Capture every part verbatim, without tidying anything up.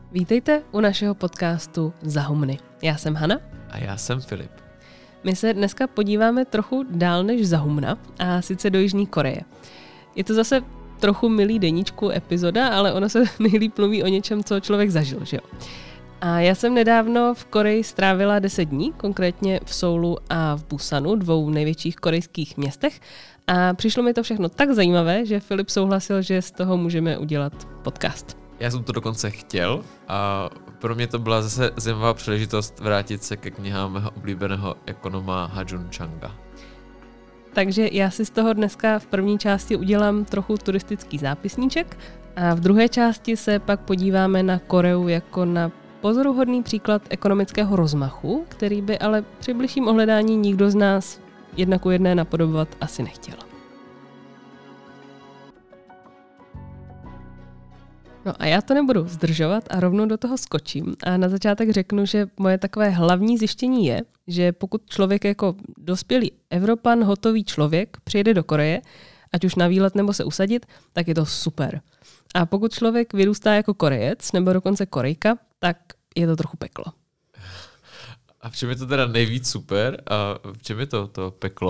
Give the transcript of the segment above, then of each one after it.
Vítejte u našeho podcastu Zahumny. Já jsem Hana. A já jsem Filip. My se dneska podíváme trochu dál než Zahumna, a sice do Jižní Koreje. Je to zase trochu milý deníčku epizoda, ale ono se nejlíp mluví o něčem, co člověk zažil, že jo? A já jsem nedávno v Koreji strávila deset dní, konkrétně v Soulu a v Busanu, dvou největších korejských městech. A přišlo mi to všechno tak zajímavé, že Filip souhlasil, že z toho můžeme udělat podcast. Já jsem to dokonce chtěl a pro mě to byla zase zajímavá příležitost vrátit se ke knihám mého oblíbeného ekonoma Ha-Joon Changa. Takže já si z toho dneska v první části udělám trochu turistický zápisníček a v druhé části se pak podíváme na Koreu jako na pozoruhodný příklad ekonomického rozmachu, který by ale při bližším ohledání nikdo z nás jedna ku jedné napodobovat asi nechtěl. No a já to nebudu zdržovat a rovnou do toho skočím a na začátek řeknu, že moje takové hlavní zjištění je, že pokud člověk jako dospělý Evropan, hotový člověk přijede do Koreje, ať už na výlet nebo se usadit, tak je to super. A pokud člověk vyrůstá jako Korejec nebo dokonce Korejka, tak je to trochu peklo. A v čem je to teda nejvíc super a v čem je to, to peklo?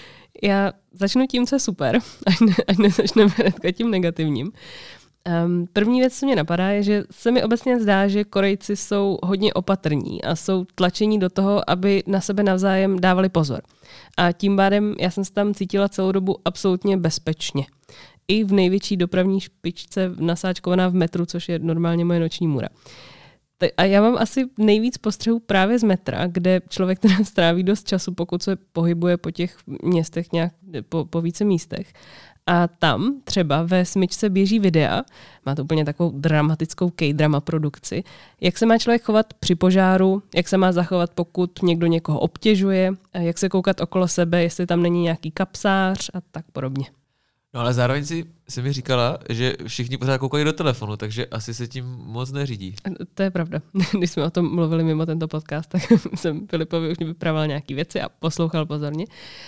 Já začnu tím, co je super, ať, ne, ať nezačneme hnedka tím negativním. Um, první věc, co mě napadá, je, že se mi obecně zdá, že Korejci jsou hodně opatrní a jsou tlačení do toho, aby na sebe navzájem dávali pozor. A tím pádem já jsem se tam cítila celou dobu absolutně bezpečně. I v největší dopravní špičce nasáčkovaná v metru, což je normálně moje noční můra. A já mám asi nejvíc postřehů právě z metra, kde člověk teda stráví dost času, pokud se pohybuje po těch městech nějak po, po více místech. A tam třeba ve smyčce běží videa, má to úplně takovou dramatickou K-drama produkci, jak se má člověk chovat při požáru, jak se má zachovat, pokud někdo někoho obtěžuje, jak se koukat okolo sebe, jestli tam není nějaký kapsář a tak podobně. No ale zároveň si, si mi říkala, že všichni pořád koukají do telefonu, takže asi se tím moc neřídí. To je pravda. Když jsme o tom mluvili mimo tento podcast, tak jsem Filipovi už vyprávěl nějaký věci a poslouchal pozorně.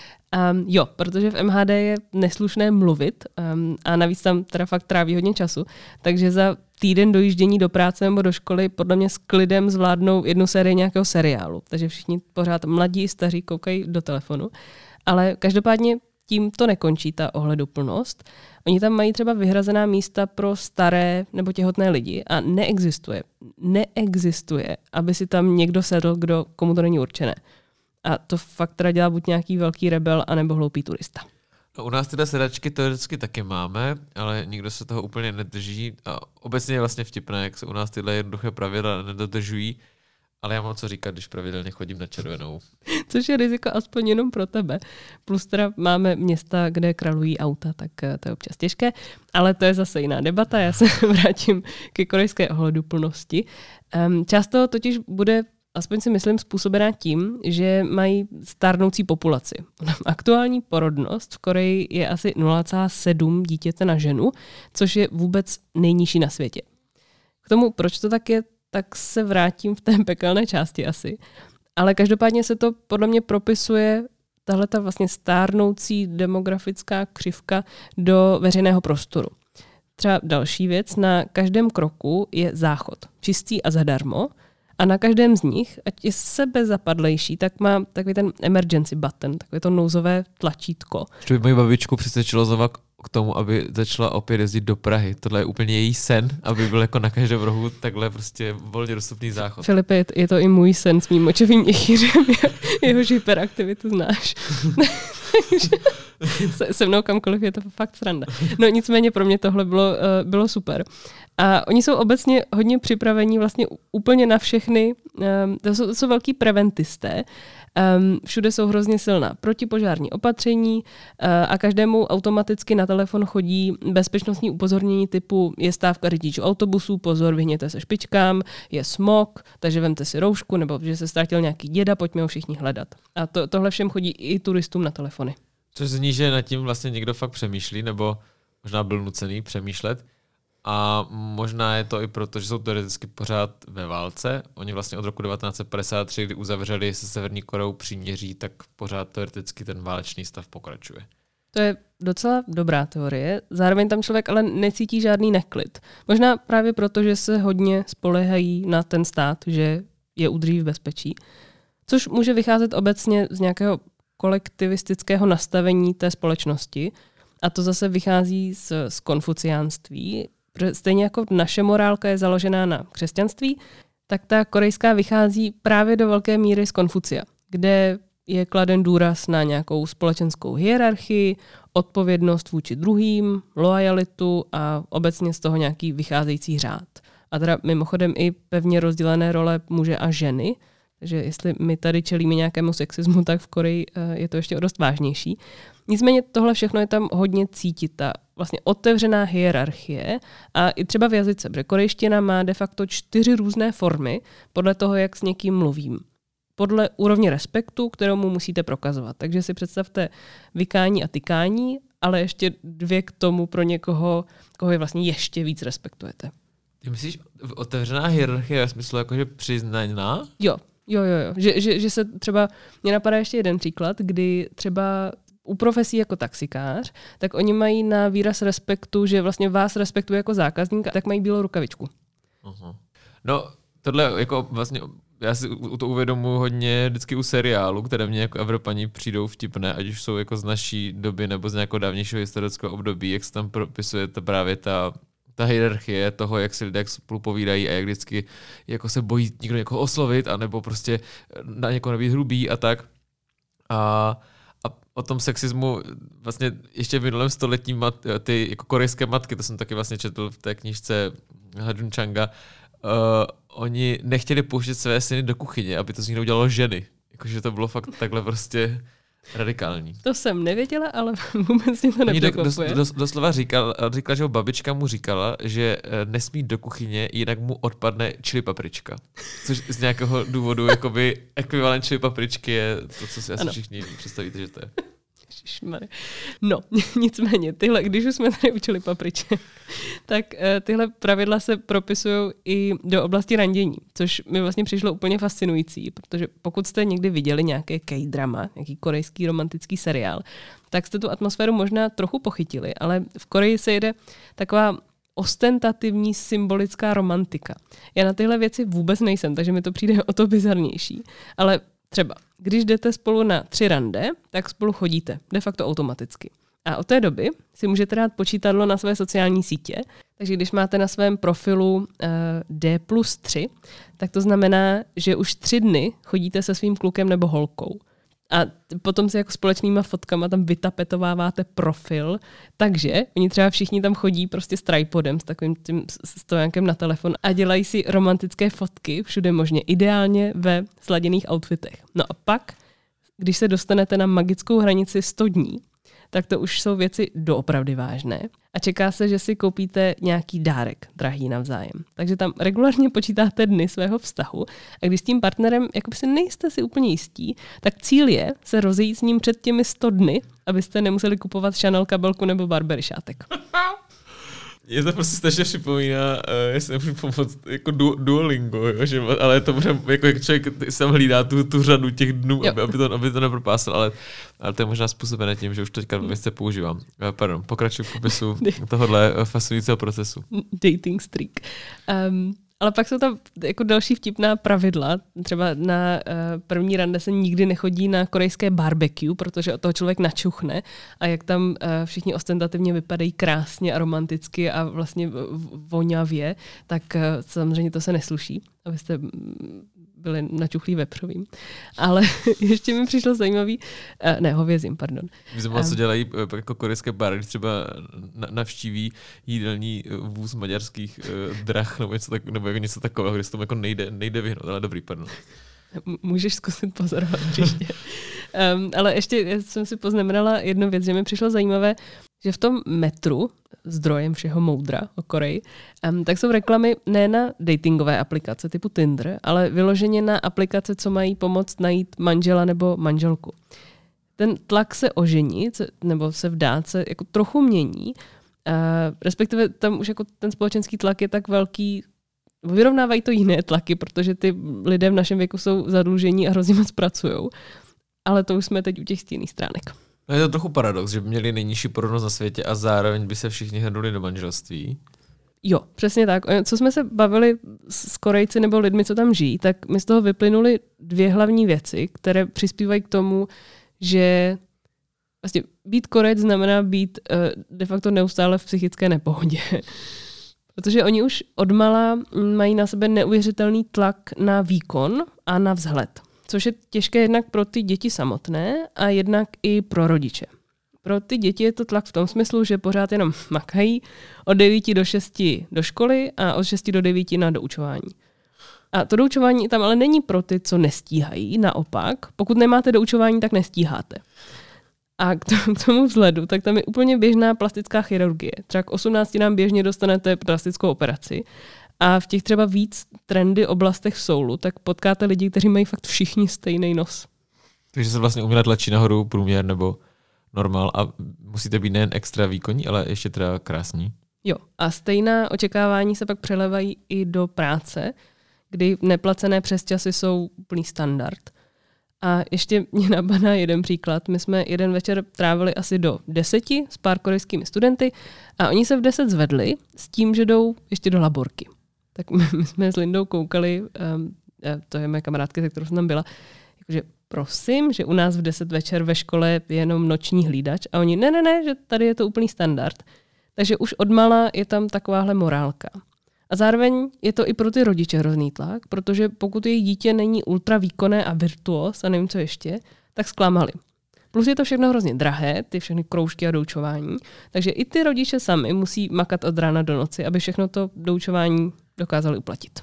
Um, jo, protože v M H D je neslušné mluvit um, a navíc tam teda fakt tráví hodně času, takže za týden dojíždění do práce nebo do školy podle mě s klidem zvládnou jednu sérii nějakého seriálu. Takže všichni pořád mladí, staří koukají do telefonu. Ale každopádně tím to nekončí, ta ohleduplnost. Oni tam mají třeba vyhrazená místa pro staré nebo těhotné lidi a neexistuje, neexistuje, aby si tam někdo sedl, kdo, komu to není určené. A to fakt teda dělá buď nějaký velký rebel, anebo hloupý turista. No, u nás teda sedačky teoreticky taky máme, ale nikdo se toho úplně nedrží. A obecně je vlastně vtipné, jak se u nás tyhle jednoduché pravidla nedodržují, ale já mám co říkat, když pravidelně chodím na červenou. Což je riziko aspoň jenom pro tebe. Plus teda máme města, kde kralují auta, tak to je občas těžké, ale to je zase jiná debata, já se vrátím ke korejské ohleduplnosti. Část toho totiž bude, aspoň si myslím, způsobená tím, že mají stárnoucí populaci. Aktuální porodnost v Koreji je asi nula celá sedm dítěte na ženu, což je vůbec nejnižší na světě. K tomu, proč to tak je, tak se vrátím v té pekelné části asi. Ale každopádně se to podle mě propisuje, tahleta vlastně stárnoucí demografická křivka, do veřejného prostoru. Třeba další věc, na každém kroku je záchod, čistý a zadarmo, a na každém z nich, ať je sebezapadlejší, tak má takový ten emergency button, takové to nouzové tlačítko. Že by moji babičku přesvědčilo znovu k tomu, aby začala opět jezdit do Prahy. Tohle je úplně její sen, aby byl jako na každém rohu takhle prostě volně dostupný záchod. Filipe, je to i můj sen s mým močovým měchýřem, jehož hyperaktivitu znáš. se, se mnou kamkoliv je to fakt sranda. No nicméně pro mě tohle bylo, uh, bylo super. A oni jsou obecně hodně připravení vlastně úplně na všechny, um, to, jsou, to jsou velký preventisté. Um, všude jsou hrozně silná protipožární opatření uh, a každému automaticky na telefon chodí bezpečnostní upozornění typu je stávka řidičů autobusů, pozor, vyhněte se špičkám, je smog, takže vemte si roušku, nebo že se ztratil nějaký děda, pojďme ho všichni hledat. A to, tohle všem chodí i turistům na telefony. Což zní, že nad tím vlastně někdo fakt přemýšlí, nebo možná byl nucený přemýšlet. A možná je to i proto, že jsou teoreticky pořád ve válce. Oni vlastně od roku devatenáct set padesát tři, kdy uzavřeli se Severní Koreou příměří, tak pořád teoreticky ten válečný stav pokračuje. To je docela dobrá teorie. Zároveň tam člověk ale necítí žádný neklid. Možná právě proto, že se hodně spoléhají na ten stát, že je udrží v bezpečí. Což může vycházet obecně z nějakého kolektivistického nastavení té společnosti. A to zase vychází z, z konfuciánství. Stejně jako naše morálka je založená na křesťanství, tak ta korejská vychází právě do velké míry z Konfucia, kde je kladen důraz na nějakou společenskou hierarchii, odpovědnost vůči druhým, loajalitu a obecně z toho nějaký vycházející řád. A teda mimochodem i pevně rozdělené role muže a ženy, takže jestli my tady čelíme nějakému sexismu, tak v Koreji je to ještě o dost vážnější. Nicméně tohle všechno je tam hodně cítit, ta vlastně otevřená hierarchie a i třeba v jazyce, protože korejština má de facto čtyři různé formy podle toho, jak s někým mluvím. Podle úrovně respektu, kterou mu musíte prokazovat. Takže si představte vykání a tykání, ale ještě dvě k tomu pro někoho, koho je vlastně ještě víc respektujete. Ty myslíš otevřená hierarchie ve smyslu jakože přiznaná? Jo, jo, jo, jo. Že, že, že se třeba, mě napadá ještě jeden příklad, kdy třeba u profesí jako taxikář, tak oni mají na výraz respektu, že vlastně vás respektuje jako zákazníka, tak mají bílou rukavičku. Aha. No, tohle jako vlastně, já si to uvědomuji hodně vždycky u seriálu, které mě jako Evropani přijdou vtipné, ať už jsou jako z naší doby nebo z nějakého dávnějšího historického období, jak se tam propisuje to právě ta, ta hierarchie toho, jak si lidé jak spolu povídají a jak vždycky jako se bojí někdo někoho oslovit, anebo prostě na někoho nebýt hrubý a tak. A A o tom sexismu vlastně ještě v minulém století mat, ty jako korejské matky, to jsem taky vlastně četl v té knížce Hadun Changa, uh, oni nechtěli pouštět své syny do kuchyně, aby to z nich neudělalo ženy. Jakože to bylo fakt takhle prostě radikální. To jsem nevěděla, ale vůbec mě to nepřekvapuje. Do, do, doslova říkal, říkala, že ho babička mu říkala, že nesmí do kuchyně, jinak mu odpadne chili paprička. Což z nějakého důvodu jakoby ekvivalent chili papričky je to, co si asi ano. Všichni představíte, že to je. Ježišmarja. No, nicméně, tyhle, když už jsme tady učili papriče, tak uh, tyhle pravidla se propisují i do oblasti randění, což mi vlastně přišlo úplně fascinující, protože pokud jste někdy viděli nějaké K-drama, nějaký korejský romantický seriál, tak jste tu atmosféru možná trochu pochytili, ale v Koreji se jede taková ostentativní symbolická romantika. Já na tyhle věci vůbec nejsem, takže mi to přijde o to bizarnější, ale třeba, když jdete spolu na tři rande, tak spolu chodíte, de facto automaticky. A od té doby si můžete dát počítadlo na své sociální sítě, takže když máte na svém profilu uh, D plus tři, tak to znamená, že už tři dny chodíte se svým klukem nebo holkou. A potom si jako společnýma fotkama tam vytapetováváte profil, takže oni třeba všichni tam chodí prostě s tripodem, s takovým tím stojánkem na telefon a dělají si romantické fotky všude možně, ideálně ve sladěných outfitech. No a pak, když se dostanete na magickou hranici sto dní, tak to už jsou věci doopravdy vážné. A čeká se, že si koupíte nějaký dárek drahý navzájem. Takže tam regulárně počítáte dny svého vztahu a když s tím partnerem jakoby si nejste si úplně jistí, tak cíl je se rozejít s ním před těmi sto dny, abyste nemuseli kupovat Chanel kabelku nebo Burberry šátek. Je to prostě strašně připomíná, uh, jestli nemůžu pomoct, jako du, Duolingo, jo, že, ale to bude, jako jak člověk sem hlídá tu, tu řadu těch dnů, aby, aby, to, aby to nepropásal, ale, ale to je možná způsobené tím, že už teďka věci používám. Uh, pardon, pokračuji v popisu tohohle fascinujícího procesu. Dating streak. Um, ale pak jsou tam jako další vtipná pravidla. Třeba na uh, první rande se nikdy nechodí na korejské barbecue, protože od toho člověk načuchne a jak tam uh, všichni ostentativně vypadají krásně a romanticky a vlastně vonavě, tak uh, samozřejmě to se nesluší, abyste byli načuchlí vepřovým. Ale ještě mi přišlo zajímavý, uh, ne, hovězím, pardon. Víte, co dělají jako korejské bary, když třeba navštíví jídelní vůz maďarských uh, drah nebo něco, tak, nebo jako něco takového, kde se tomu jako nejde, nejde vyhnout, ale dobrý, pardon. Můžeš zkusit pozorovat příště. um, ale ještě jsem si poznamenala jednu věc, že mi přišlo zajímavé, že v tom metru, zdrojem všeho moudra o Koreji, um, tak jsou reklamy ne na datingové aplikace typu Tinder, ale vyloženě na aplikace, co mají pomoct najít manžela nebo manželku. Ten tlak se oženit nebo se vdát se jako trochu mění, uh, respektive tam už jako ten společenský tlak je tak velký, vyrovnávají to jiné tlaky, protože ty lidé v našem věku jsou zadlužení a hrozně moc pracujou. Ale to už jsme teď u těch stěnných stránek. No je to trochu paradox, že by měli nejnižší porodnost na světě a zároveň by se všichni hrnuli do manželství. Jo, přesně tak. Co jsme se bavili s Korejci nebo lidmi, co tam žijí, tak mi z toho vyplynuly dvě hlavní věci, které přispívají k tomu, že vlastně být Korejc znamená být de facto neustále v psychické nepohodě. Protože oni už odmala mají na sebe neuvěřitelný tlak na výkon a na vzhled. Což je těžké jednak pro ty děti samotné a jednak i pro rodiče. Pro ty děti je to tlak v tom smyslu, že pořád jenom makají od devíti do šesti do školy a od šesti do devíti na doučování. A to doučování tam ale není pro ty, co nestíhají, naopak. Pokud nemáte doučování, tak nestíháte. A k tomu vzhledu, tak tam je úplně běžná plastická chirurgie. Třeba k osmnácti nám běžně dostanete plastickou operaci a v těch třeba víc trendy oblastech v Soulu, tak potkáte lidi, kteří mají fakt všichni stejný nos. Takže se vlastně uměle tlačí nahoru průměr nebo normál a musíte být nejen extra výkonní, ale ještě teda krásní. Jo, a stejná očekávání se pak přelevají i do práce, kdy neplacené přesčasy jsou úplný standard. A ještě mě napadá jeden příklad. My jsme jeden večer trávili asi do deseti s pár korejskými studenty a oni se v deset zvedli s tím, že jdou ještě do laborky. Tak my, my jsme s Lindou koukali, um, to je moje kamarádka, se kterou jsem tam byla, jakože prosím, že u nás v deset večer ve škole je jenom noční hlídač a oni ne, ne, ne, že tady je to úplný standard. Takže už odmala je tam takováhle morálka. A zároveň je to i pro ty rodiče hrozný tlak, protože pokud jejich dítě není ultra výkonné a virtuos a nevím co ještě, tak zklamali. Plus je to všechno hrozně drahé, ty všechny kroužky a doučování, takže i ty rodiče sami musí makat od rána do noci, aby všechno to doučování dokázali uplatit.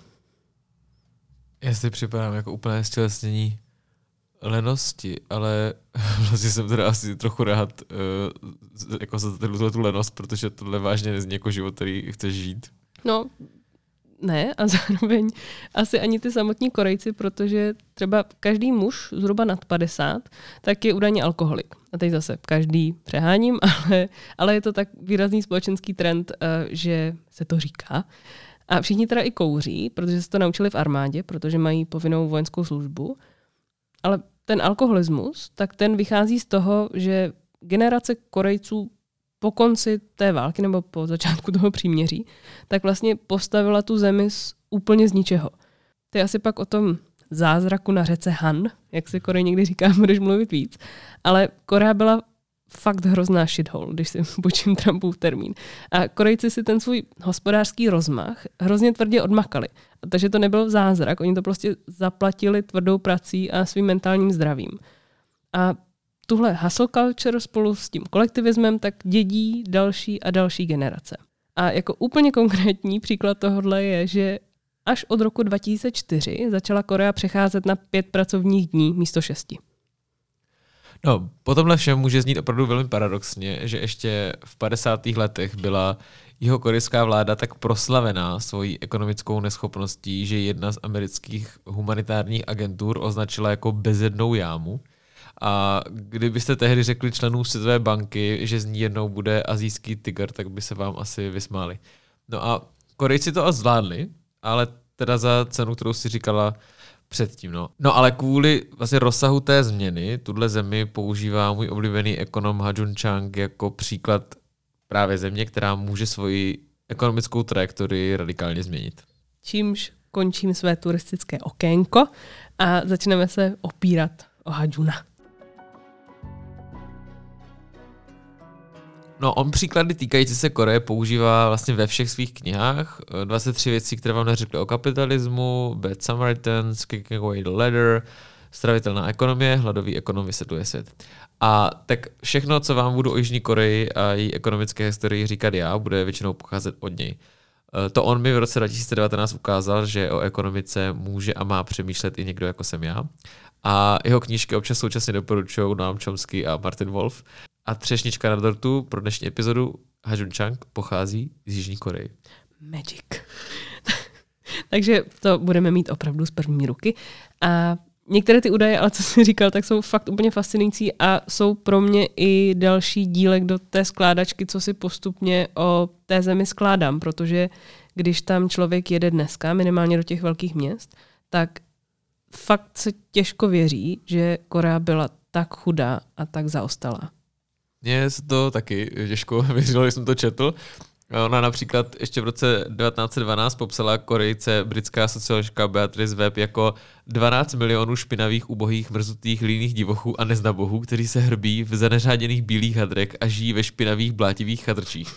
Já si připadám jako úplné stělesnění lenosti, ale vlastně jsem teda asi trochu rád uh, jako za tuhle tu lenost, protože tohle vážně nezní jako život, který chceš žít. No, ne, a zároveň asi ani ty samotní Korejci, protože třeba každý muž zhruba nad padesát, tak je údajně alkoholik. A teď zase každý přeháním, ale, ale je to tak výrazný společenský trend, že se to říká. A všichni teda i kouří, protože se to naučili v armádě, protože mají povinnou vojenskou službu. Ale ten alkoholismus, tak ten vychází z toho, že generace Korejců po konci té války nebo po začátku toho příměří, tak vlastně postavila tu zemi z, úplně z ničeho. To je asi pak o tom zázraku na řece Han, jak se Korej někdy říká, budeš mluvit víc. Ale Korea byla fakt hrozná shithole, když si počím Trumpův termín. A Korejci si ten svůj hospodářský rozmach hrozně tvrdě odmakali. Takže to nebyl zázrak, oni to prostě zaplatili tvrdou prací a svým mentálním zdravím. A tuhle hustle culture spolu s tím kolektivismem tak dědí další a další generace. A jako úplně konkrétní příklad tohohle je, že až od roku dva tisíce čtyři začala Korea přecházet na pět pracovních dní místo šesti. No, po tomhle všem může znít opravdu velmi paradoxně, že ještě v padesátých letech byla jihokorejská vláda tak proslavená svojí ekonomickou neschopností, že jedna z amerických humanitárních agentur označila jako bezednou jámu. A kdybyste tehdy řekli členům Světové banky, že z ní jednou bude asijský tygr, tak by se vám asi vysmáli. No a Korejci to zvládli, ale teda za cenu, kterou si říkala předtím. No. no ale kvůli vlastně rozsahu té změny, tuhle zemi používá můj oblíbený ekonom Ha Jun Chang jako příklad právě země, která může svoji ekonomickou trajektorii radikálně změnit. Čímž končím své turistické okénko a začneme se opírat o Ha Juna. No, on příklady týkající se Koreje používá vlastně ve všech svých knihách. dvacet tři věcí, které vám neřekli o kapitalismu, Bad Samaritans, Kicking Away the Ladder, Stravitelná ekonomie, Hladový ekonom vysvětluje svět. A tak všechno, co vám budu o Jižní Koreji a její ekonomické historii říkat já, bude většinou pocházet od něj. To on mi v roce dva tisíce devatenáct ukázal, že o ekonomice může a má přemýšlet i někdo jako jsem já. A jeho knížky občas současně doporučují Noam Chomsky a Martin Wolf. A třešnička na dortu pro dnešní epizodu Ha Jun Chang pochází z Jižní Koreji. Magic. Takže to budeme mít opravdu z první ruky. A některé ty údaje, ale co jsi říkal, tak jsou fakt úplně fascinující a jsou pro mě i další dílek do té skládačky, co si postupně o té zemi skládám, protože když tam člověk jede dneska, minimálně do těch velkých měst, tak fakt se těžko věří, že Korea byla tak chudá a tak zaostalá. Mně se to taky těžko věřilo, když jsem to četl. Ona například ještě v roce devatenáct set dvanáct popsala Korejce britská socioložka Beatrice Webb jako dvanáct milionů špinavých, ubohých, mrzutých, líných divochů a neznabohů, kteří se hrbí v zaneřáděných bílých hadrech a žijí ve špinavých, blátivých chadrčích.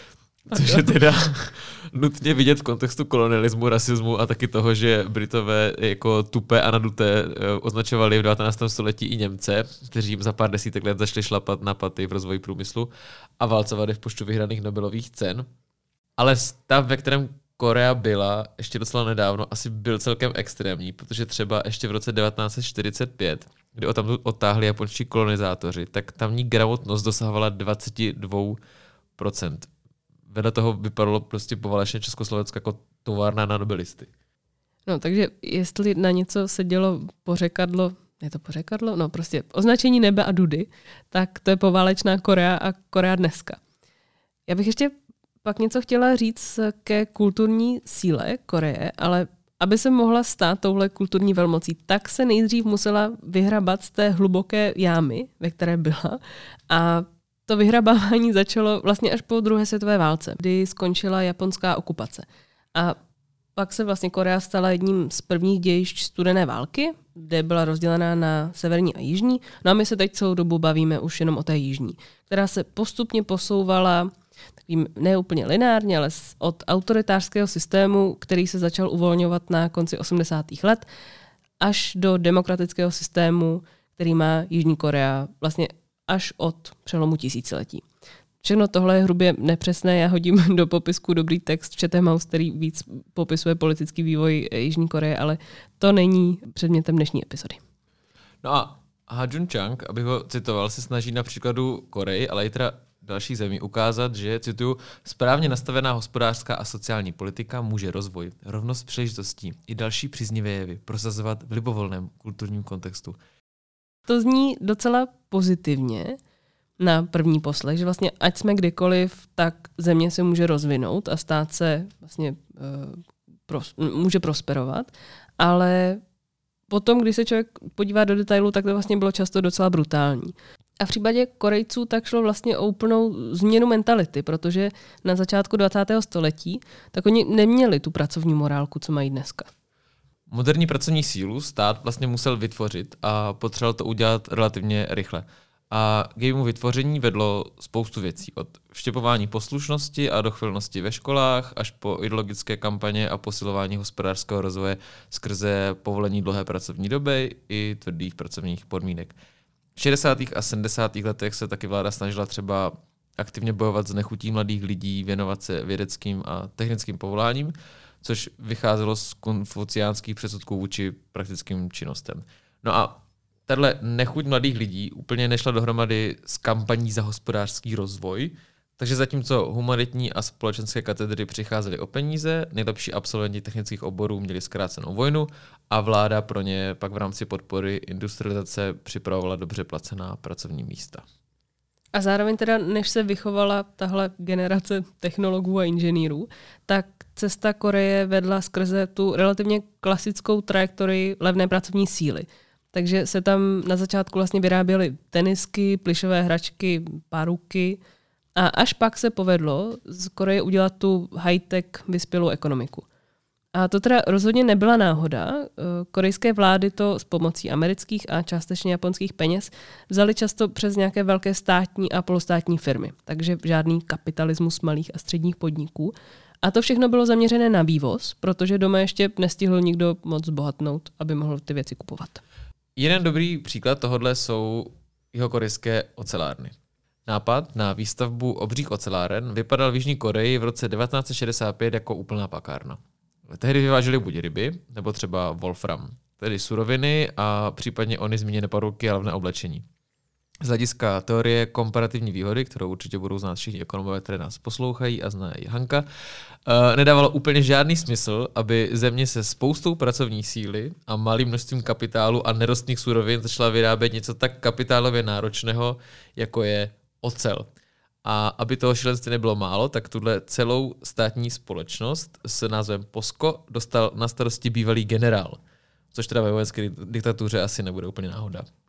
Což je teda nutně vidět v kontextu kolonialismu, rasismu a taky toho, že Britové jako tupé a naduté označovali v devatenáctém století i Němce, kteří jim za pár desítek let zašli šlapat na paty v rozvoji průmyslu a válcovali v počtu vyhraných Nobelových cen. Ale stav, ve kterém Korea byla ještě docela nedávno, asi byl celkem extrémní, protože třeba ještě v roce devatenáct set čtyřicet pět, kdy o tam odtáhli japonští kolonizátoři, tak tamní gramotnost dosahovala dvacet dva procent. Vedle toho vypadalo prostě poválečně Československo jako továrna na nobelisty. No, takže jestli na něco se dělo pořekadlo, je to pořekadlo? No, prostě označení nebe a dudy, tak to je poválečná Korea a Korea dneska. Já bych ještě pak něco chtěla říct ke kulturní síle Koreje, ale aby se mohla stát touhle kulturní velmocí, tak se nejdřív musela vyhrabat z té hluboké jámy, ve které byla, a to vyhrabávání začalo vlastně až po druhé světové válce, kdy skončila japonská okupace. A pak se vlastně Korea stala jedním z prvních dějišť studené války, kde byla rozdělená na severní a jižní. No a my se teď celou dobu bavíme už jenom o té jižní, která se postupně posouvala takovým neúplně lineárně, ale od autoritářského systému, který se začal uvolňovat na konci osmdesátých let, až do demokratického systému, který má Jižní Korea vlastně až od přelomu tisíciletí. Všechno tohle je hrubě nepřesné, já hodím do popisku dobrý text v Chatham House, který víc popisuje politický vývoj Jižní Koreje, ale to není předmětem dnešní epizody. No a Ha Jun Chang, abych ho citoval, se snaží na příkladu Koreji, ale i teda dalších zemí ukázat, že, cituju, správně nastavená hospodářská a sociální politika může rozvoj, rovnost příležitostí i další příznivé jevy prosazovat v libovolném kulturním kontextu. To zní docela pozitivně na první poslech, že vlastně ať jsme kdekoliv, tak země se může rozvinout a stát se vlastně uh, pros, může prosperovat, ale potom, když se člověk podívá do detailu, tak to vlastně bylo často docela brutální. A v případě Korejců tak šlo vlastně o úplnou změnu mentality, protože na začátku dvacátého století tak oni neměli tu pracovní morálku, co mají dneska. Moderní pracovní sílu stát vlastně musel vytvořit a potřeboval to udělat relativně rychle. A k jejímu vytvoření vedlo spoustu věcí. Od vštěpování poslušnosti a dochvilnosti ve školách až po ideologické kampaně a posilování hospodářského rozvoje skrze povolení dlouhé pracovní doby i tvrdých pracovních podmínek. V šedesátých a sedmdesátých letech se taky vláda snažila třeba aktivně bojovat s nechutí mladých lidí, věnovat se vědeckým a technickým povoláním, což vycházelo z konfuciánských předsudků vůči praktickým činnostem. No a tahle nechuť mladých lidí úplně nešla dohromady s kampaní za hospodářský rozvoj, takže zatímco humanitní a společenské katedry přicházely o peníze, nejlepší absolventi technických oborů měli zkrácenou vojnu a vláda pro ně pak v rámci podpory industrializace připravovala dobře placená pracovní místa. A zároveň teda, než se vychovala tahle generace technologů a inženýrů, tak cesta Koreje vedla skrze tu relativně klasickou trajektorii levné pracovní síly. Takže se tam na začátku vlastně vyráběly tenisky, plyšové hračky, páruky a až pak se povedlo z Koreje udělat tu high-tech vyspělou ekonomiku. A to teda rozhodně nebyla náhoda. Korejské vlády to s pomocí amerických a částečně japonských peněz vzali často přes nějaké velké státní a polostátní firmy. Takže žádný kapitalismus malých a středních podniků. A to všechno bylo zaměřené na vývoz, protože doma ještě nestihl nikdo moc zbohatnout, aby mohl ty věci kupovat. Jeden dobrý příklad tohodle jsou jihokorejské ocelárny. Nápad na výstavbu obřích oceláren vypadal v Jižní Koreji v roce devatenáct set šedesát pět jako úplná pakárna. Tehdy vyváželi buď ryby, nebo třeba wolfram, tedy suroviny a případně ony zmíněné paruky a levné oblečení. Z hlediska teorie komparativní výhody, kterou určitě budou znát všichni ekonomové, které nás poslouchají a zná i Hanka, nedávalo úplně žádný smysl, aby země se spoustou pracovní síly a malým množstvím kapitálu a nerostných surovin začala vyrábět něco tak kapitálově náročného, jako je ocel. A aby toho šílenství nebylo málo, tak tuhle celou státní společnost s názvem POSCO dostal na starosti bývalý generál, což teda ve vojenské diktatuře asi nebude úplně náhoda.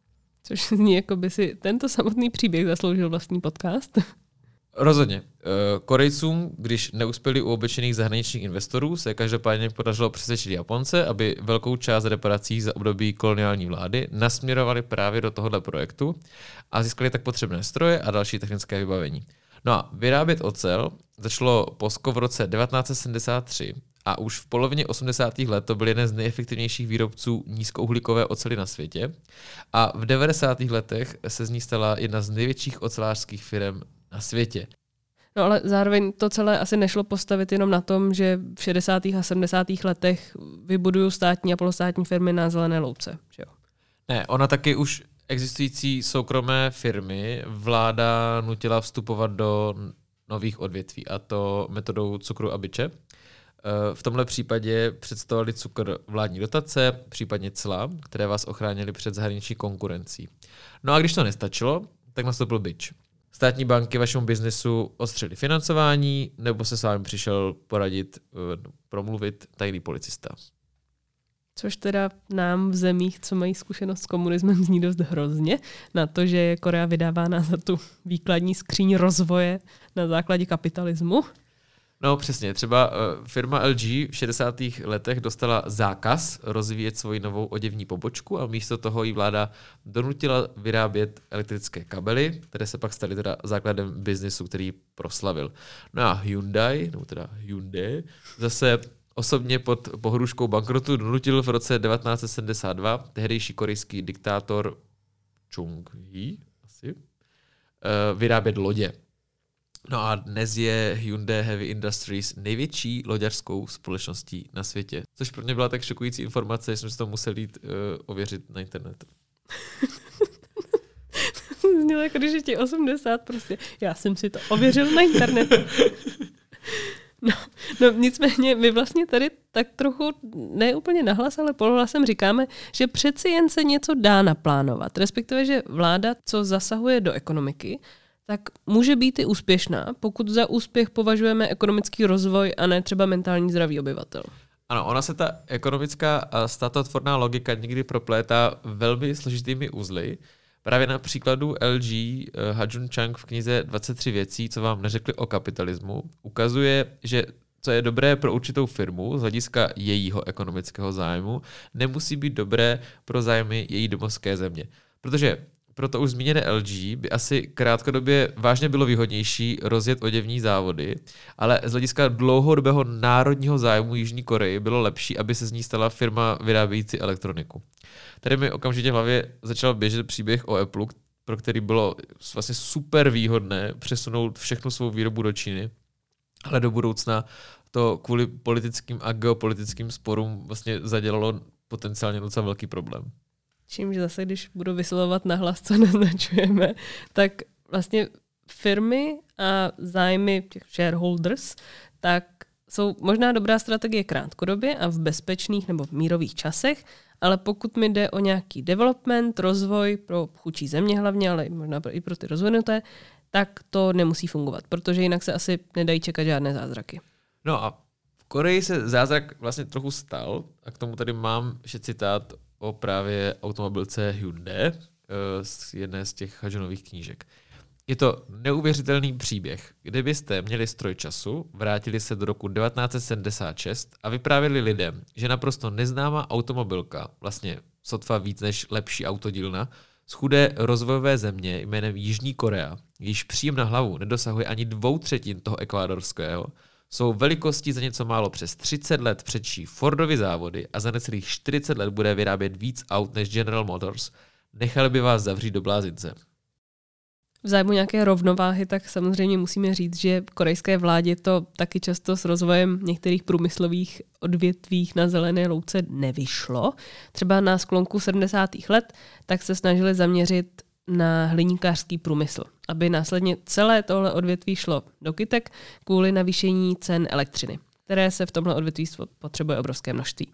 Což zní, jako by si tento samotný příběh zasloužil vlastní podcast. Rozhodně. Korejcům, když neuspěli u obyčejných zahraničních investorů, se každopádně podařilo přesvědčit Japonce, aby velkou část reparací za období koloniální vlády nasměrovali právě do tohoto projektu a získali tak potřebné stroje a další technické vybavení. No a vyrábět ocel začalo Posko v roce devatenáct set sedmdesát tři a už v polovině osmdesátých let to byl jeden z nejefektivnějších výrobců nízkouhlíkové oceli na světě a v devadesátých letech se z ní stala jedna z největších ocelářských firm na světě. No ale zároveň to celé asi nešlo postavit jenom na tom, že v šedesátých a sedmdesátých letech vybudují státní a polostátní firmy na zelené louce. Že jo? Ne, ona taky už existující soukromé firmy vláda nutila vstupovat do nových odvětví, a to metodou cukru a biče. V tomhle případě představovali cukr vládní dotace, případně cla, které vás ochránily před zahraniční konkurencí. No a když to nestačilo, tak nastoupil bič. Státní banky vašemu biznesu ostřily financování, nebo se s vámi přišel poradit, promluvit tajný policista. Což teda nám v zemích, co mají zkušenost s komunismem, zní dost hrozně, na to, že je Korea vydávána za tu výkladní skříň rozvoje na základě kapitalismu. No přesně, třeba uh, firma L G v šedesátých letech dostala zákaz rozvíjet svoji novou oděvní pobočku a místo toho jí vláda donutila vyrábět elektrické kabely, které se pak staly teda základem biznisu, který proslavil. No a Hyundai, nebo teda Hyundai, zase osobně pod pohruškou bankrotu donutil v roce devatenáct set sedmdesát dva tehdejší korejský diktátor Chung-hee asi, uh, vyrábět lodě. No a dnes je Hyundai Heavy Industries největší loďařskou společností na světě. Což pro mě byla tak šokující informace, že jsem si to musel jít uh, ověřit na internetu. Znělo jako když je ti osmdesát prostě. Já jsem si to ověřil na internetu. No, no nicméně my vlastně tady tak trochu, ne úplně nahlas, ale polohlasem říkáme, že přeci jen se něco dá naplánovat. Respektive, že vláda, co zasahuje do ekonomiky, tak může být i úspěšná, pokud za úspěch považujeme ekonomický rozvoj a ne třeba mentální zdraví obyvatel. Ano, ona se ta ekonomická a státotvorná logika někdy proplétá velmi složitými uzly. Právě na příkladu L G Ha-Joon Chang v knize dvacet tři věcí, co vám neřekli o kapitalismu, ukazuje, že co je dobré pro určitou firmu z hlediska jejího ekonomického zájmu, nemusí být dobré pro zájmy její domovské země. Protože pro to už zmíněné L G by asi krátkodobě vážně bylo výhodnější rozjet oděvní závody, ale z hlediska dlouhodobého národního zájmu Jižní Koreji bylo lepší, aby se z ní stala firma vyrábějící elektroniku. Tady mi okamžitě v hlavě začal běžet příběh o Apple, pro který bylo vlastně super výhodné přesunout všechnu svou výrobu do Číny, ale do budoucna to kvůli politickým a geopolitickým sporům vlastně zadělalo potenciálně docela velký problém. Čímž zase, když budu vyslovovat nahlas, co naznačujeme, tak vlastně firmy a zájmy těch shareholders, tak jsou možná dobrá strategie krátkodobě a v bezpečných nebo v mírových časech, ale pokud mi jde o nějaký development, rozvoj pro chudší země hlavně, ale možná i pro ty rozvinuté, tak to nemusí fungovat, protože jinak se asi nedají čekat žádné zázraky. No a v Koreji se zázrak vlastně trochu stal a k tomu tady mám ještě citát o právě automobilce Hyundai z jedné z těch Ha-Joonových knížek. Je to neuvěřitelný příběh, kde byste měli stroj času, vrátili se do roku devatenáct set sedmdesát šest a vyprávěli lidem, že naprosto neznámá automobilka, vlastně sotva víc než lepší autodílna, z chudé rozvojové země jménem Jižní Korea, jejíž příjem na hlavu nedosahuje ani dvou třetin toho ekvádorského, jsou velikostí za něco málo přes třicet let předčí Fordovy závody a za necelých čtyřicet let bude vyrábět víc aut než General Motors, nechali by vás zavřít do blázince. V zájmu nějaké rovnováhy, tak samozřejmě musíme říct, že korejské vládě to taky často s rozvojem některých průmyslových odvětvích na zelené louce nevyšlo. Třeba na sklonku sedmdesátých let tak se snažili zaměřit na hliníkářský průmysl, aby následně celé tohle odvětví šlo do kytek kvůli navýšení cen elektřiny, které se v tomhle odvětví potřebuje obrovské množství.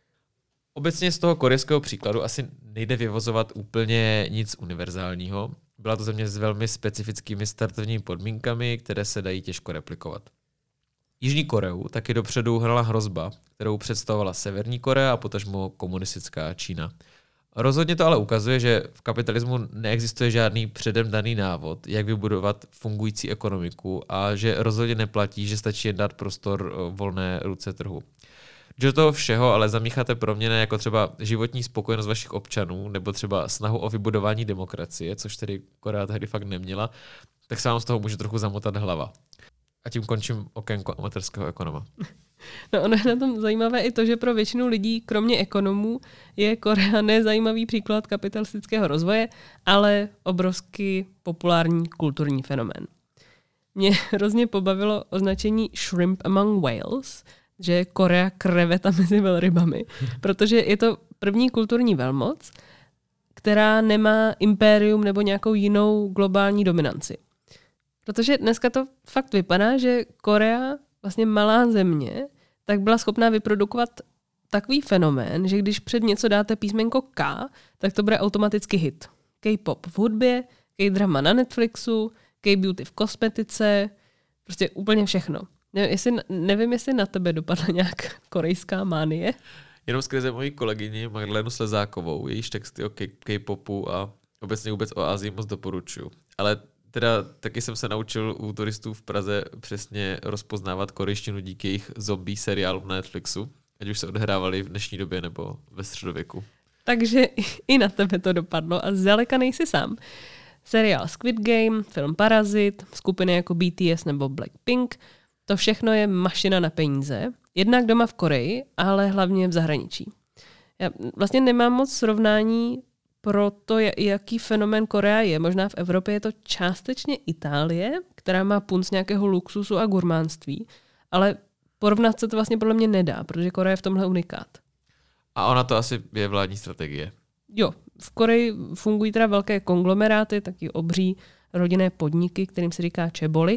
Obecně z toho korejského příkladu asi nejde vyvozovat úplně nic univerzálního. Byla to země s velmi specifickými startovními podmínkami, které se dají těžko replikovat. Jižní Koreu taky dopředu hrala hrozba, kterou představovala Severní Korea a potažmo komunistická Čína. Rozhodně to ale ukazuje, že v kapitalismu neexistuje žádný předem daný návod, jak vybudovat fungující ekonomiku a že rozhodně neplatí, že stačí jen dát prostor volné ruce trhu. Že do toho všeho ale zamícháte proměny jako třeba životní spokojenost vašich občanů nebo třeba snahu o vybudování demokracie, což tedy Korea tehdy fakt neměla, tak se vám z toho může trochu zamotat hlava. A tím končím okénko amatérského ekonoma. No ono je na tom zajímavé i to, že pro většinu lidí, kromě ekonomů, je Korea nezajímavý příklad kapitalistického rozvoje, ale obrovsky populární kulturní fenomén. Mě hrozně pobavilo označení shrimp among whales, že je Korea kreveta mezi velrybami, protože je to první kulturní velmoc, která nemá impérium nebo nějakou jinou globální dominanci. Protože dneska to fakt vypadá, že Korea, vlastně malá země, tak byla schopná vyprodukovat takový fenomén, že když před něco dáte písmenko K, tak to bude automaticky hit. K-pop v hudbě, K-drama na Netflixu, K-beauty v kosmetice, prostě úplně všechno. Nevím, jestli, nevím, jestli na tebe dopadla nějak korejská mánie. Jenom skrze mojí kolegyni Magdalénu Slezákovou, jejíž texty o K-popu a obecně vůbec o Asii moc doporučuju. Ale teda taky jsem se naučil u turistů v Praze přesně rozpoznávat korejštinu díky jejich zombie seriálu na Netflixu, ať už se odhrávali v dnešní době nebo ve středověku. Takže i na tebe to dopadlo a zdaleka nejsi sám. Seriál Squid Game, film Parazit, skupiny jako B T S nebo Blackpink, to všechno je mašina na peníze, jednak doma v Koreji, ale hlavně v zahraničí. Já vlastně nemám moc srovnání pro to, jaký fenomén Korea je. Možná v Evropě je to částečně Itálie, která má punc nějakého luxusu a gurmánství, ale porovnat se to vlastně podle mě nedá, protože Korea je v tomhle unikát. A ona to asi je vládní strategie. Jo, v Koreji fungují teda velké konglomeráty, taky obří rodinné podniky, kterým se říká chaeboli,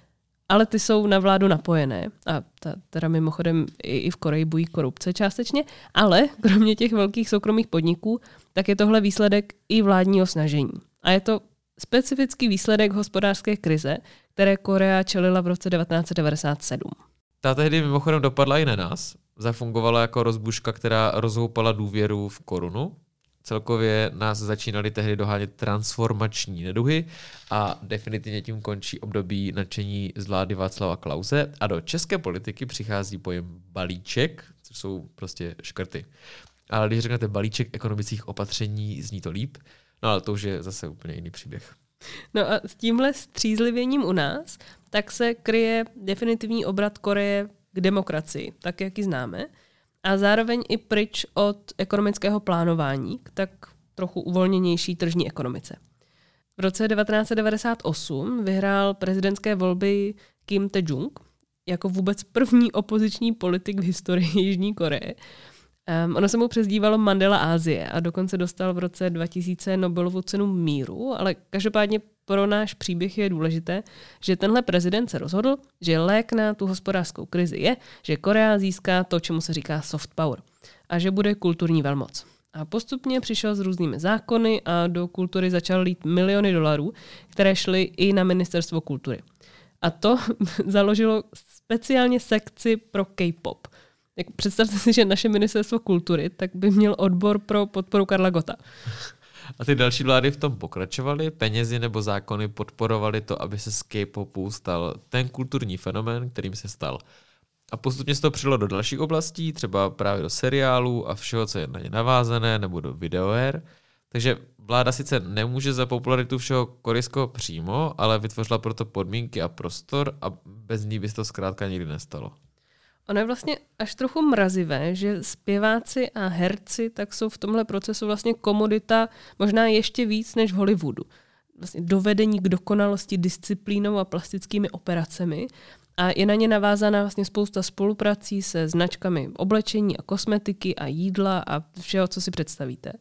ale ty jsou na vládu napojené. A ta, teda mimochodem i, i v Koreji bují korupce částečně, ale kromě těch velkých soukromých podniků, tak je tohle výsledek i vládního snažení. A je to specifický výsledek hospodářské krize, které Korea čelila v roce devatenáct set devadesát sedm. Ta tehdy mimochodem dopadla i na nás. Zafungovala jako rozbuška, která rozhoupala důvěru v korunu. Celkově nás začínaly tehdy dohánět transformační neduhy a definitivně tím končí období nadšení z vlády Václava Klause a do české politiky přichází pojem balíček, což jsou prostě škrty. Ale když řeknete balíček ekonomických opatření, zní to líp, no ale to už je zase úplně jiný příběh. No a s tímhle střízlivěním u nás tak se kryje definitivní obrat Koreje k demokracii, tak jak ji známe, a zároveň i pryč od ekonomického plánování k tak trochu uvolněnější tržní ekonomice. V roce devatenáct set devadesát osm vyhrál prezidentské volby Kim Tae-jung jako vůbec první opoziční politik v historii Jižní Koreje. Um, ono se mu přezdívalo Mandela Asie a dokonce dostal v roce dva tisíce Nobelovu cenu míru, ale každopádně pro náš příběh je důležité, že tenhle prezident se rozhodl, že lék na tu hospodářskou krizi je, že Korea získá to, čemu se říká soft power a že bude kulturní velmoc. A postupně přišel s různými zákony a do kultury začal lít miliony dolarů, které šly i na ministerstvo kultury. A to založilo speciálně sekci pro K-pop. Jak představte si, že naše ministerstvo kultury tak by měl odbor pro podporu Karla Gotta. A ty další vlády v tom pokračovaly, penězi nebo zákony podporovaly to, aby se z K-popu stal ten kulturní fenomén, kterým se stal. A postupně se to přidalo do dalších oblastí, třeba právě do seriálů a všeho, co je na ně navázané, nebo do videoher. Takže vláda sice nemůže za popularitu všeho korejského přímo, ale vytvořila proto podmínky a prostor a bez ní by se to zkrátka nikdy nestalo. Ono je vlastně až trochu mrazivé, že zpěváci a herci tak jsou v tomhle procesu vlastně komodita možná ještě víc než v Hollywoodu. Vlastně dovedení k dokonalosti disciplínou a plastickými operacemi a je na ně navázána vlastně spousta spoluprací se značkami oblečení a kosmetiky a jídla a všeho, co si představíte.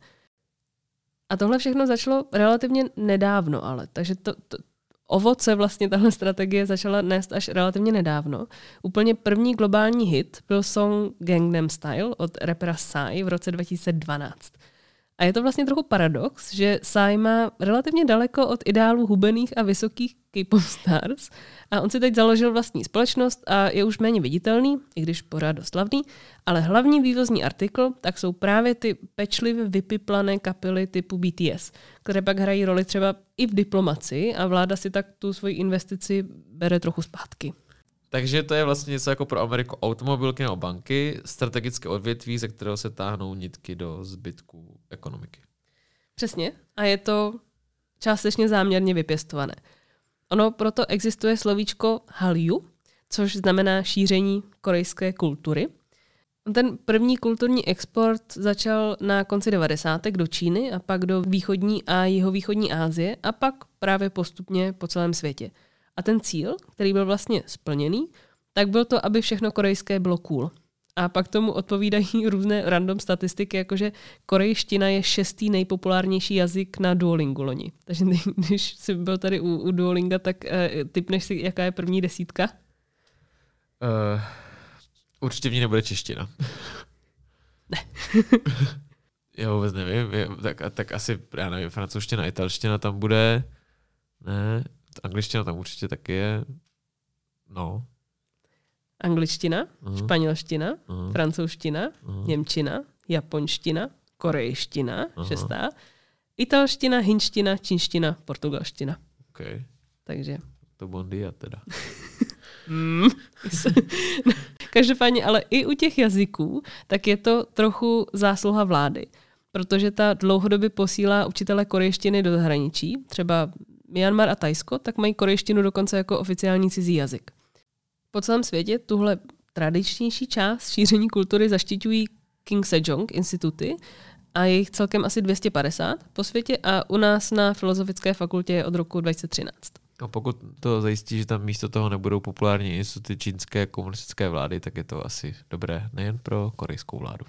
A tohle všechno začalo relativně nedávno, ale takže to, to ovoce vlastně tahle strategie začala nést až relativně nedávno. Úplně první globální hit byl song Gangnam Style od rapera Psy v roce dva tisíce dvanáct. A je to vlastně trochu paradox, že Psy má relativně daleko od ideálů hubených a vysokých K-pop stars a on si teď založil vlastní společnost a je už méně viditelný, i když pořád dost slavný, ale hlavní vývozní artikl tak jsou právě ty pečlivě vypiplané kapely typu B T S, které pak hrají roli třeba i v diplomacii a vláda si tak tu svoji investici bere trochu zpátky. Takže to je vlastně něco jako pro Ameriku automobilky nebo banky, strategické odvětví, ze kterého se táhnou nitky do zbytku ekonomiky. Přesně. A je to částečně záměrně vypěstované. Ono proto existuje slovíčko Hallyu, což znamená šíření korejské kultury. Ten první kulturní export začal na konci devadesátek do Číny a pak do východní a jihovýchodní Asie a pak právě postupně po celém světě. A ten cíl, který byl vlastně splněný, tak byl to, aby všechno korejské bylo cool. A pak tomu odpovídají různé random statistiky, jakože korejština je šestý nejpopulárnější jazyk na Duolingu loni. Takže když jsi byl tady u, u Duolinga, tak uh, tipneš si, jaká je první desítka? Uh, určitě v ní nebude čeština. Ne. Já vůbec nevím. Je, tak, tak asi, já nevím, francouzština, italština tam bude. Ne, angličtina tam určitě taky je. No. Angličtina, uh-huh. španělština, uh-huh. francouzština, uh-huh. němčina, japonština, korejština, uh-huh. šestá, italština, hinština, čínština, portugalština. Okay. Takže. To bon dia teda. mm. Každopádně, ale i u těch jazyků, tak je to trochu zásluha vlády, protože ta dlouhodobě posílá učitele korejštiny do zahraničí, třeba Myanmar a Thajsko, tak mají korejštinu dokonce jako oficiální cizí jazyk. Po celém světě tuhle tradičnější část šíření kultury zaštiťují King Sejong instituty a je jich celkem asi dvě stě padesát po světě a u nás na Filozofické fakultě je od roku dva tisíce třináct. No pokud to zajistí, že tam místo toho nebudou populární instituty čínské komunistické vlády, tak je to asi dobré nejen pro korejskou vládu.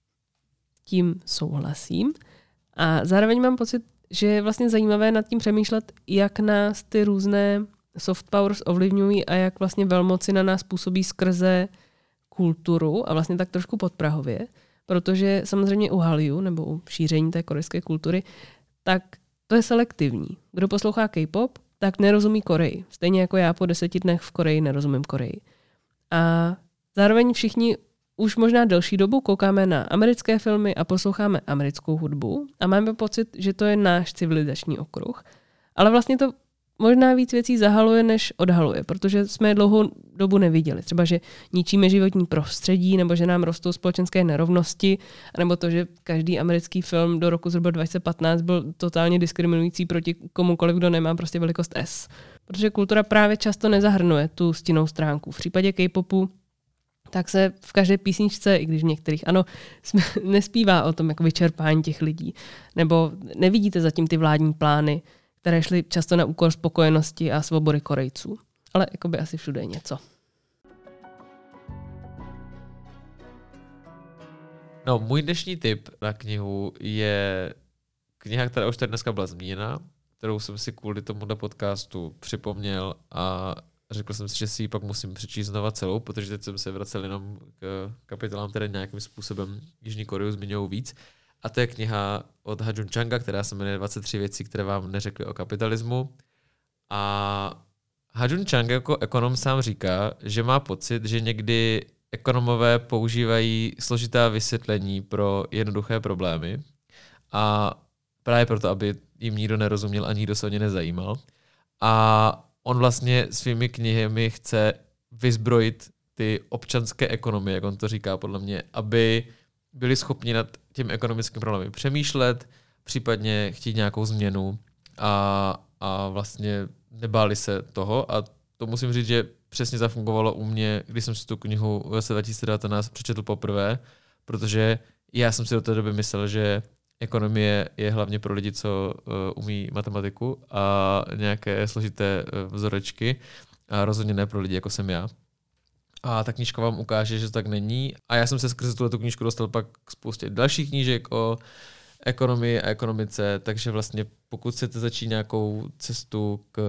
Tím souhlasím a zároveň mám pocit, že je vlastně zajímavé nad tím přemýšlet, jak nás ty různé soft powers ovlivňují a jak vlastně velmoci na nás působí skrze kulturu a vlastně tak trošku podprahově, protože samozřejmě u Hallyu nebo u šíření té korejské kultury, tak to je selektivní. Kdo poslouchá K-pop, tak nerozumí Koreji. Stejně jako já po deseti dnech v Koreji nerozumím Koreji. A zároveň všichni už možná delší dobu koukáme na americké filmy a posloucháme americkou hudbu a máme pocit, že to je náš civilizační okruh. Ale vlastně to možná víc věcí zahaluje, než odhaluje, protože jsme je dlouhou dobu neviděli. Třeba, že ničíme životní prostředí, nebo že nám rostou společenské nerovnosti, nebo to, že každý americký film do roku zhruba dva tisíce patnáct byl totálně diskriminující proti komukoliv, kdo nemá prostě velikost S. Protože kultura právě často nezahrnuje tu stinnou stránku. V případě K-popu tak se v každé písničce, i když v některých ano, nespívá o tom jako vyčerpání těch lidí. Nebo nevidíte zatím ty vládní plány, které šly často na úkor spokojenosti a svobody Korejců. Ale jakoby asi všude je něco. No, můj dnešní tip na knihu je kniha, která už tady dneska byla zmíněna, kterou jsem si kvůli tomuhle podcastu připomněl a řekl jsem si, že si ji pak musím přečíst znova celou, protože teď jsem se vracel jenom k kapitolám, které nějakým způsobem Jižní Koreu zmiňují víc. A to je kniha od Ha Jun Changa, která se jmenuje dvacet tři věcí, které vám neřekli o kapitalismu. A Ha Jun Chang jako ekonom sám říká, že má pocit, že někdy ekonomové používají složitá vysvětlení pro jednoduché problémy a právě proto, aby jim nikdo nerozuměl a nikdo se o ně nezajímal. A on vlastně svými knihami chce vyzbrojit ty občanské ekonomie, jak on to říká podle mě, aby byli schopni nad tím ekonomickým problémem přemýšlet, případně chtít nějakou změnu a, a vlastně nebáli se toho. A to musím říct, že přesně zafungovalo u mě, když jsem si tu knihu v roce dva tisíce devatenáct přečetl poprvé, protože já jsem si do té doby myslel, že ekonomie je hlavně pro lidi, co uh, umí matematiku a nějaké složité uh, vzorečky a rozhodně ne pro lidi, jako jsem já. A ta knížka vám ukáže, že to tak není. A já jsem se skrze tuhle knížku dostal pak k spoustě dalších knížek o ekonomii a ekonomice, takže vlastně pokud chcete začít nějakou cestu k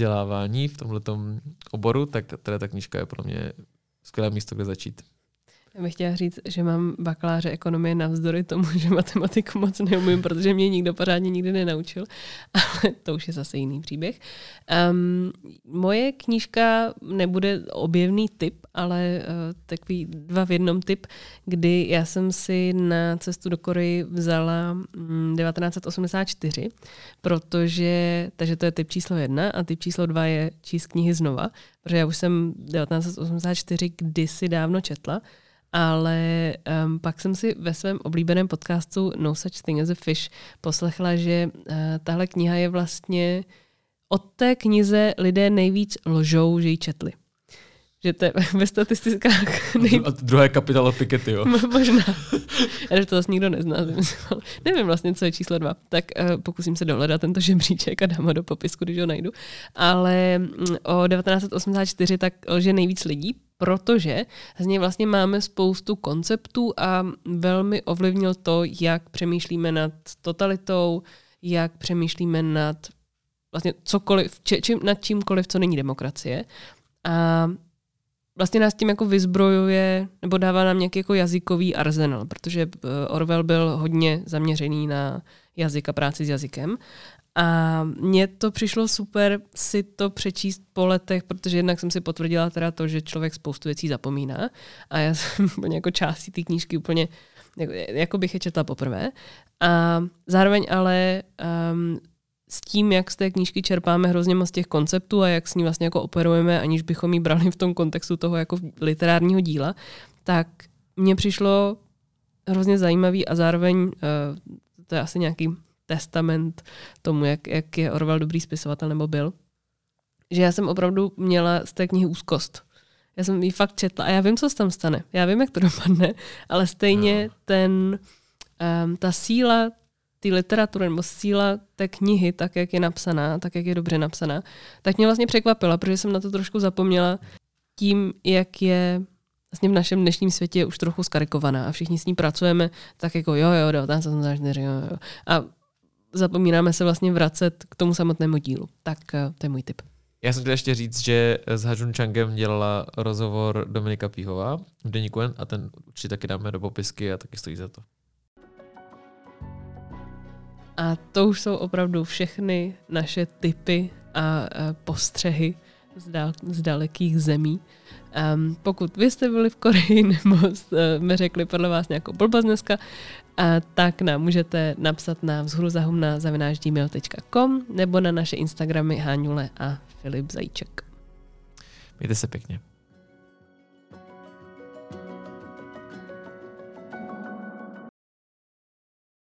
sebevzdělávání v tomhletom oboru, tak teda ta knížka je pro mě skvělé místo, kde začít. Já bych chtěla říct, že mám bakaláře ekonomie navzdory tomu, že matematiku moc neumím, protože mě nikdo pořádně nikdy nenaučil, ale to už je zase jiný příběh. Um, moje knížka nebude objevný tip, ale uh, takový dva v jednom tip, kdy já jsem si na cestu do Koreji vzala um, devatenáct set osmdesát čtyři, protože, takže to je tip číslo jedna a tip číslo dva je číst knihy znova, protože já už jsem devatenáct set osmdesát čtyři kdysi dávno četla, ale um, pak jsem si ve svém oblíbeném podcastu No Such Thing as a Fish poslechla, že uh, tahle kniha je vlastně od té knize lidé nejvíc lžou, že ji četli. Že to je ve statistikách... Nej... A druhé kapitola Piketty, jo? Možná. A že to zase nikdo nezná. Nevím vlastně, co je číslo dva. Tak uh, pokusím se dohledat tento žebříček a dám ho do popisku, když ho najdu. Ale um, o devatenáct set osmdesát čtyři tak lže nejvíc lidí, protože z něj vlastně máme spoustu konceptů a velmi ovlivnil to, jak přemýšlíme nad totalitou, jak přemýšlíme nad vlastně cokoliv, či, či, nad čímkoliv, co není demokracie. A vlastně nás tím jako vyzbrojuje, nebo dává nám nějaký jako jazykový arzenál, protože Orwell byl hodně zaměřený na jazyk a práci s jazykem. A mně to přišlo super si to přečíst po letech, protože jednak jsem si potvrdila teda to, že člověk spoustu věcí zapomíná a já jsem úplně jako částí té knížky úplně, jako, jako bych je četla poprvé. A zároveň ale um, s tím, jak z té knížky čerpáme hrozně moc těch konceptů a jak s ní vlastně jako operujeme, aniž bychom ji brali v tom kontextu toho jako literárního díla, tak mně přišlo hrozně zajímavý a zároveň uh, to je asi nějaký testament tomu, jak, jak je Orwell dobrý spisovatel nebo byl, že já jsem opravdu měla z té knihy úzkost. Já jsem ji fakt četla a já vím, co se tam stane. Já vím, jak to dopadne, ale stejně no. ten, um, ta síla té literatury nebo síla té knihy, tak jak je napsaná, tak jak je dobře napsaná, tak mě vlastně překvapila, protože jsem na to trošku zapomněla tím, jak je vlastně v našem dnešním světě je už trochu skarikovaná a všichni s ní pracujeme tak jako jo, jo, devatenáct set osmdesát čtyři, jo, jo. A zapomínáme se vlastně vracet k tomu samotnému dílu. Tak to je můj tip. Já jsem chtěl ještě říct, že s Hajun Changem dělala rozhovor Dominika Píhová v Deníku N a ten určitě taky dáme do popisky a taky stojí za to. A to už jsou opravdu všechny naše tipy a postřehy z, dal, z dalekých zemí. Um, pokud vy jste byli v Koreji nebo jsme řekli podle vás nějakou blbost dneska, a tak nám můžete napsat na vzhůruzahumna zavináč gmail tečka com nebo na naše Instagramy Háňule a Filip Zajíček. Mějte se pěkně.